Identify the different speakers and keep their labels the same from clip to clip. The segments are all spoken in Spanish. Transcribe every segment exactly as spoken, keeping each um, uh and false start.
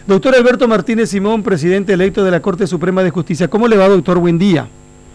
Speaker 1: Doctor Alberto Martínez Simón, presidente electo de la Corte Suprema de Justicia. ¿Cómo le va, doctor? Buen día.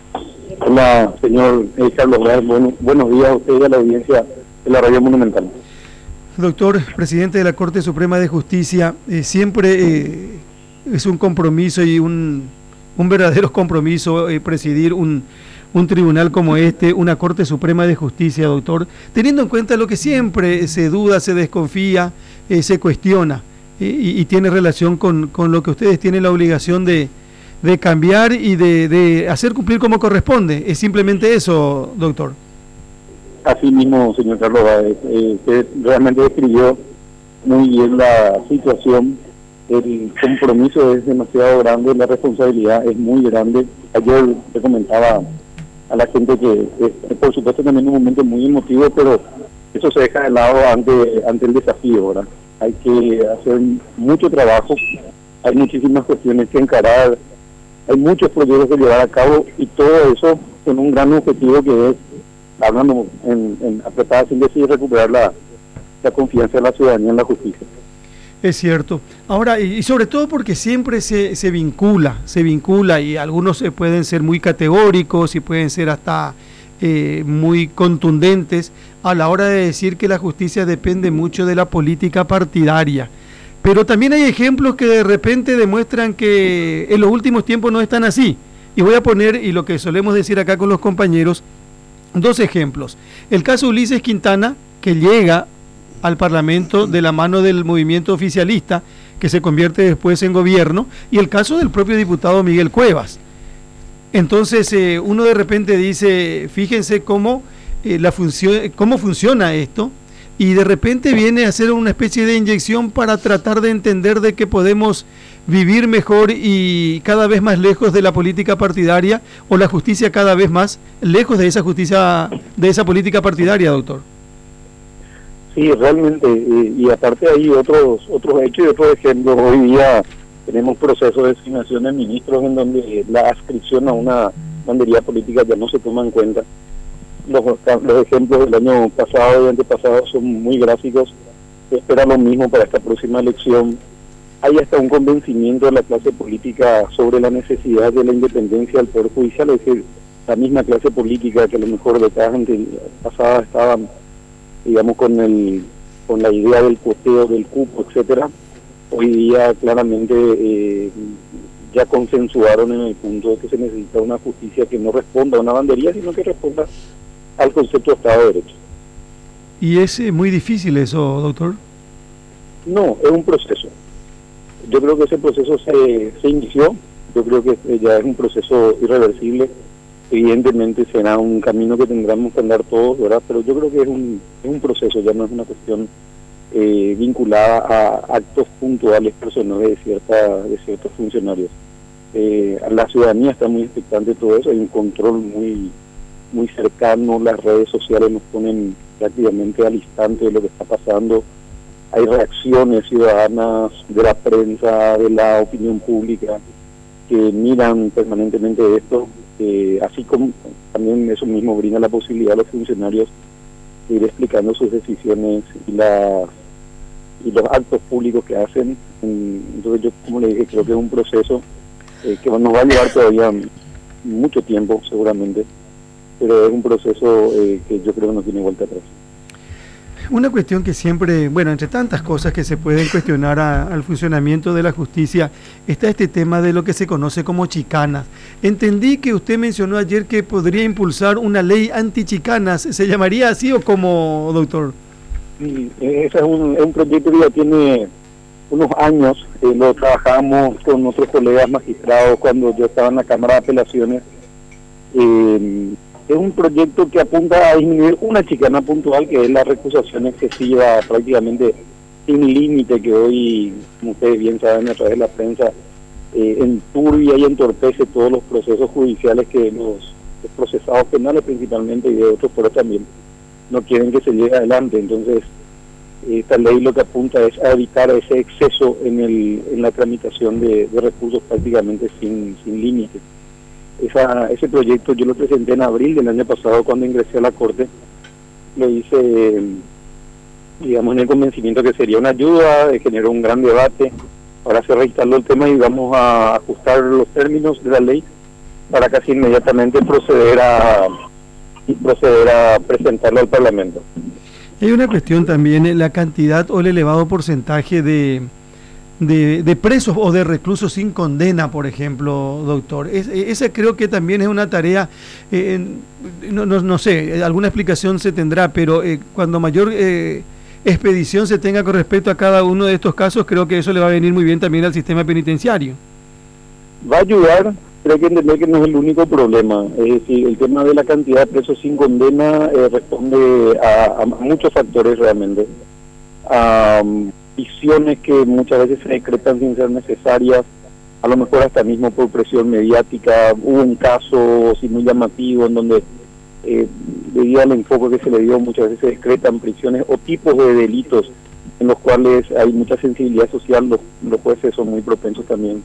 Speaker 2: Hola, señor eh, Carlos Real. Bueno, buenos días a usted y a la audiencia de la Radio Monumental.
Speaker 1: Doctor, presidente de la Corte Suprema de Justicia, eh, siempre eh, es un compromiso y un, un verdadero compromiso eh, presidir un, un tribunal como este, una Corte Suprema de Justicia, doctor, teniendo en cuenta lo que siempre se duda, se desconfía, eh, se cuestiona eh, y, y tiene relación con, con lo que ustedes tienen la obligación de, de cambiar y de, de hacer cumplir como corresponde. Es simplemente eso, doctor.
Speaker 2: Así mismo, señor Carlos Báez, eh, usted realmente describió muy bien la situación. El compromiso es demasiado grande, la responsabilidad es muy grande. Ayer le comentaba a la gente que, eh, por supuesto, también un momento muy emotivo, pero eso se deja de lado ante, ante el desafío, ¿verdad? Hay que hacer mucho trabajo, hay muchísimas cuestiones que encarar, hay muchos proyectos que llevar a cabo y todo eso con un gran objetivo que es, hablando en, en apretada síntesis, recuperar la, la confianza de la ciudadanía en la justicia.
Speaker 1: Es cierto. Ahora, y sobre todo porque siempre se, se vincula, se vincula y algunos eh, pueden ser muy categóricos y pueden ser hasta eh, muy contundentes a la hora de decir que la justicia depende mucho de la política partidaria. Pero también hay ejemplos que de repente demuestran que en los últimos tiempos no están así. Y voy a poner, y lo que solemos decir acá con los compañeros, dos ejemplos. El caso Ulises Quintana, que llega al Parlamento de la mano del movimiento oficialista, que se convierte después en gobierno, y el caso del propio diputado Miguel Cuevas. Entonces, eh, uno de repente dice, fíjense cómo, eh, la función, cómo funciona esto, y de repente viene a hacer una especie de inyección para tratar de entender de que podemos vivir mejor y cada vez más lejos de la política partidaria, o la justicia cada vez más lejos de esa justicia, de esa política partidaria, doctor.
Speaker 2: Sí, realmente, eh, y aparte hay otros otros hechos y otros ejemplos. Hoy día tenemos procesos de designación de ministros en donde la adscripción a una bandería política ya no se toma en cuenta. Los, los ejemplos del año pasado y antepasado son muy gráficos. Se espera lo mismo para esta próxima elección. Hay hasta un convencimiento de la clase política sobre la necesidad de la independencia del Poder Judicial, es decir, la misma clase política que a lo mejor décadas pasadas estaban, digamos, con el con la idea del coteo, del cupo, etcétera, hoy día claramente eh, ya consensuaron en el punto de que se necesita una justicia que no responda a una bandería, sino que responda al concepto de Estado de Derecho.
Speaker 1: ¿Y es eh, muy difícil eso, doctor?
Speaker 2: No, es un proceso. Yo creo que ese proceso se, se inició, yo creo que ya es un proceso irreversible. Evidentemente será un camino que tendremos que andar todos, ¿verdad? Pero yo creo que es un, es un proceso, ya no es una cuestión eh, vinculada a actos puntuales personales de cierta de ciertos funcionarios. Eh, la ciudadanía está muy expectante de todo eso, hay un control muy muy cercano, las redes sociales nos ponen prácticamente al instante de lo que está pasando, hay reacciones ciudadanas de la prensa, de la opinión pública, que miran permanentemente esto. Eh, así como también eso mismo brinda la posibilidad a los funcionarios de ir explicando sus decisiones y, la, y los actos públicos que hacen. Entonces yo, como le dije, creo que es un proceso eh, que nos va a llevar todavía mucho tiempo seguramente, pero es un proceso eh, que yo creo que no tiene vuelta atrás.
Speaker 1: Una cuestión que siempre, bueno, entre tantas cosas que se pueden cuestionar a, al funcionamiento de la justicia, está este tema de lo que se conoce como chicanas. Entendí que usted mencionó ayer que podría impulsar una ley antichicanas. ¿Se llamaría así o cómo, doctor?
Speaker 2: Sí, ese es un, es un proyecto que ya tiene unos años. Eh, lo trabajamos con otros colegas magistrados cuando yo estaba en la Cámara de Apelaciones. Eh, Es un proyecto que apunta a disminuir una chicana puntual, que es la recusación excesiva prácticamente sin límite, que hoy, como ustedes bien saben a través de la prensa, eh, enturbia y entorpece todos los procesos judiciales que los, los procesados penales principalmente y de otros foros también no quieren que se llegue adelante. Entonces, esta ley lo que apunta es a evitar ese exceso en, el, en la tramitación de, de recursos prácticamente sin, sin límite. Esa, ese proyecto yo lo presenté en abril del año pasado cuando ingresé a la Corte. Lo hice, digamos, en el convencimiento que sería una ayuda, generó un gran debate. Ahora se reinstaló el tema y vamos a ajustar los términos de la ley para casi inmediatamente proceder a proceder a presentarlo al Parlamento.
Speaker 1: Hay una cuestión también, la cantidad o el elevado porcentaje de, de, de presos o de reclusos sin condena, por ejemplo, doctor. Es, esa creo que también es una tarea, eh, no, no, no sé, alguna explicación se tendrá, pero eh, cuando mayor eh, expedición se tenga con respecto a cada uno de estos casos, creo que eso le va a venir muy bien también al sistema penitenciario.
Speaker 2: Va a ayudar, pero hay que entender que no es el único problema. Es decir, el tema de la cantidad de presos sin condena eh, responde a, a muchos factores realmente. A um, visiones que muchas veces se decretan sin ser necesarias, a lo mejor hasta mismo por presión mediática. Hubo un caso así muy llamativo en donde, eh, debido al enfoque que se le dio, muchas veces se decretan prisiones o tipos de delitos en los cuales hay mucha sensibilidad social. Los, los jueces son muy propensos también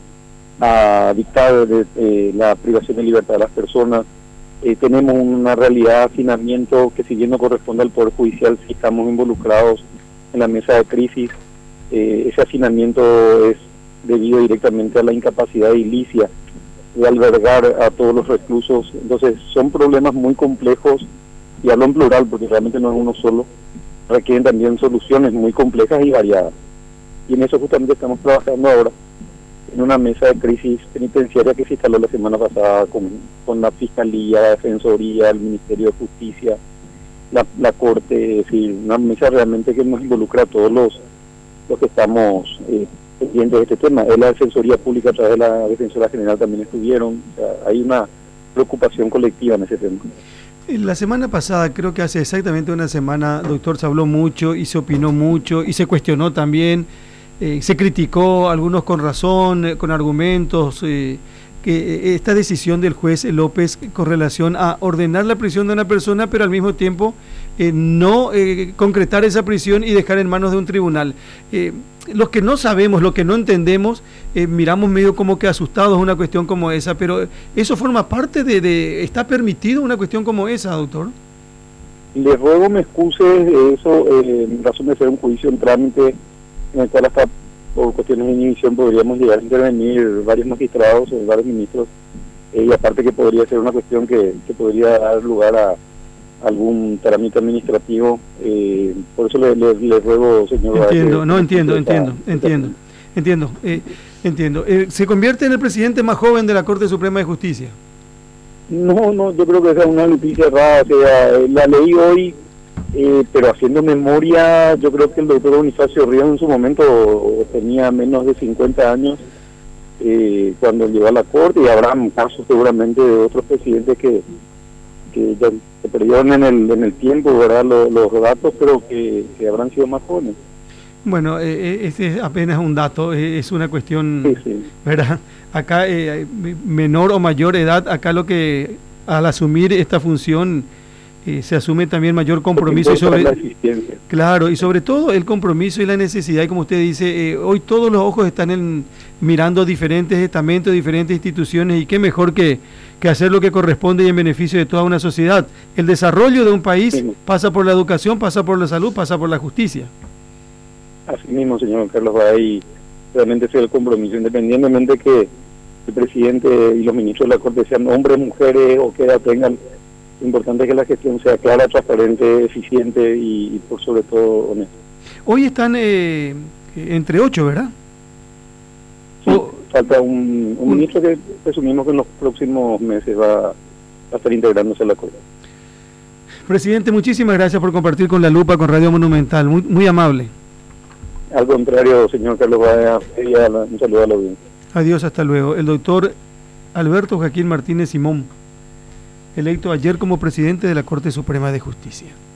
Speaker 2: a dictar de, eh, la privación de libertad de las personas. Eh, tenemos una realidad de hacinamiento que, si bien no corresponde al Poder Judicial, sí estamos involucrados en la mesa de crisis. Eh, ese hacinamiento es debido directamente a la incapacidad edilicia de albergar a todos los reclusos. Entonces son problemas muy complejos, y hablo en plural porque realmente no es uno solo, requieren también soluciones muy complejas y variadas. Y en eso justamente estamos trabajando ahora, en una mesa de crisis penitenciaria que se instaló la semana pasada con, con la Fiscalía, la Defensoría, el Ministerio de Justicia, la, la Corte. Es decir, una mesa realmente que nos involucra a todos los, los que estamos eh, pendientes de este tema. Es la Defensoría Pública, a través de la Defensora General también estuvieron. O sea, hay una preocupación colectiva en ese tema.
Speaker 1: La semana pasada, creo que hace exactamente una semana, doctor, se habló mucho y se opinó mucho y se cuestionó también. Eh, se criticó, algunos con razón, eh, con argumentos, eh, que eh, esta decisión del juez López con relación a ordenar la prisión de una persona, pero al mismo tiempo eh, no eh, concretar esa prisión y dejar en manos de un tribunal. Eh, los que no sabemos, los que no entendemos, eh, miramos medio como que asustados una cuestión como esa, pero eso forma parte de, de ¿está permitido una cuestión como esa, doctor?
Speaker 2: Le ruego me excuse de eso, eh, en razón de ser un juicio en trámite, en el cual hasta por cuestiones de inhibición podríamos llegar a intervenir varios magistrados o varios ministros, eh, y aparte que podría ser una cuestión que, que podría dar lugar a algún trámite administrativo. Eh, por eso le, le, le ruego, señor...
Speaker 1: Entiendo,
Speaker 2: que,
Speaker 1: no,
Speaker 2: que
Speaker 1: entiendo,
Speaker 2: esta,
Speaker 1: entiendo,
Speaker 2: esta,
Speaker 1: entiendo,
Speaker 2: esta,
Speaker 1: entiendo, eh, entiendo. Eh, ¿Se convierte en el presidente más joven de la Corte Suprema de Justicia?
Speaker 2: No, no, yo creo que esa es una noticia errada. O sea, la leí hoy, eh, pero haciendo memoria, yo creo que el doctor Bonifacio Ríos en su momento tenía menos de cincuenta años eh, cuando llegó a la Corte, y habrá casos seguramente de otros presidentes que, que ya se perdieron en el, en el tiempo, ¿verdad?, los, los datos, pero que, que habrán sido más jóvenes.
Speaker 1: Bueno, eh, ese es apenas un dato, eh, es una cuestión,
Speaker 2: sí, sí.
Speaker 1: ¿verdad? Acá, eh, menor o mayor edad, acá lo que, al asumir esta función, eh, se asume también mayor compromiso y sobre, claro, y sobre todo el compromiso y la necesidad, y como usted dice, eh, hoy todos los ojos están en, mirando diferentes estamentos, diferentes instituciones, y qué mejor que, que hacer lo que corresponde y en beneficio de toda una sociedad. El desarrollo de un país sí. pasa por la educación, pasa por la salud, pasa por la justicia.
Speaker 2: Así mismo, señor Carlos, ahí realmente es el compromiso, independientemente que el presidente y los ministros de la Corte sean hombres, mujeres o que edad tengan. Lo importante es que la gestión sea clara, transparente, eficiente y, y por sobre todo honesta.
Speaker 1: Hoy están eh, entre ocho, ¿verdad?
Speaker 2: Sí, o, falta un, un, un ministro que presumimos que en los próximos meses va a estar integrándose a la Corte.
Speaker 1: Presidente, muchísimas gracias por compartir con La Lupa, con Radio Monumental, muy, muy amable.
Speaker 2: Al contrario, señor Carlos Baea, un saludo a la audiencia.
Speaker 1: Adiós, hasta luego. El doctor Alberto Joaquín Martínez Simón, electo ayer como presidente de la Corte Suprema de Justicia.